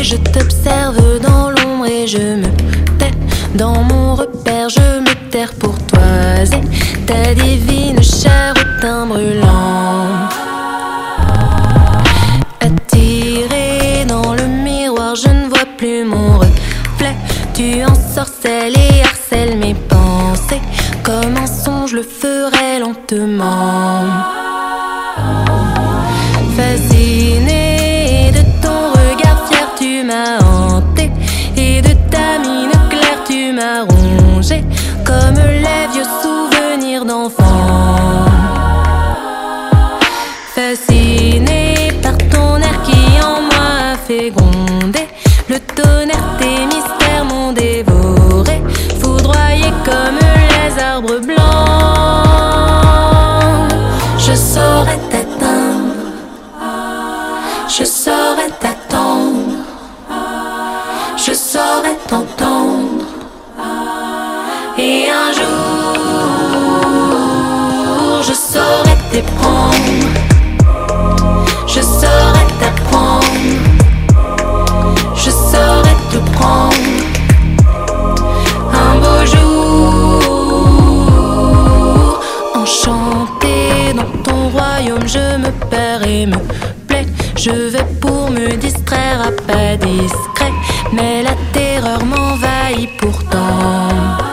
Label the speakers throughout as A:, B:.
A: je t'observe dans l'ombre et je me tais. Dans mon repère, je me terre pour toiser ta divine chair au teint brûlant. Attiré dans le miroir, je ne vois plus mon reflet. Tu ensorcelles et harcèles mes pensées. Comme un songe, je le ferai lentement. Fasciné de ton regard fier, tu m'as hanté. Et de ta mine claire, tu m'as rongé. Comme les vieux souvenirs d'enfants. Fasciné par ton air qui en moi a fait gronder. Le tonnerre, tes mystères m'ont dévoré. Foudroyé comme les arbres blancs. Je saurais t'atteindre, je saurais t'attendre, je saurais t'entendre. Et un jour, je saurais t'éprendre, je saurais t'apprendre, je saurais te prendre. Un beau jour, enchanté dans ton royaume, je me perds et me plais. Je vais pour me distraire à pas discret, mais la terreur m'envahit pourtant.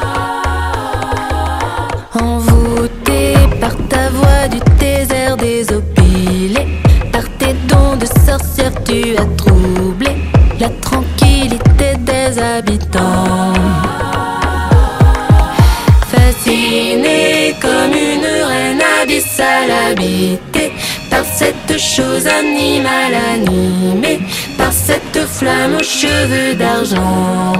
A: Envoûté par ta voix du désert désopilé, par tes dons de sorcière tu as troublé la tranquillité des habitants. Fasciné comme une reine abyssale habitée par cette chose animale animée, par cette flamme aux cheveux d'argent.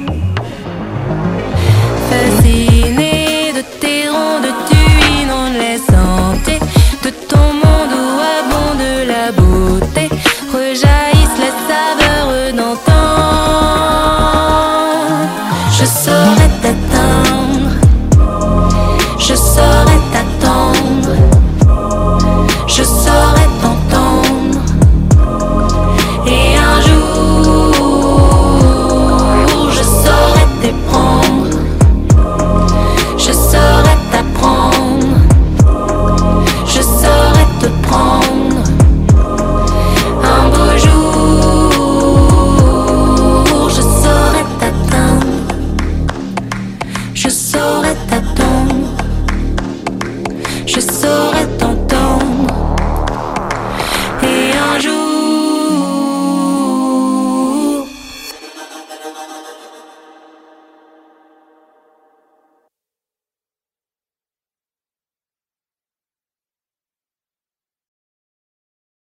A: Fasciné de tes rondes, tu inondes les sentiers de ton monde où abonde la beauté.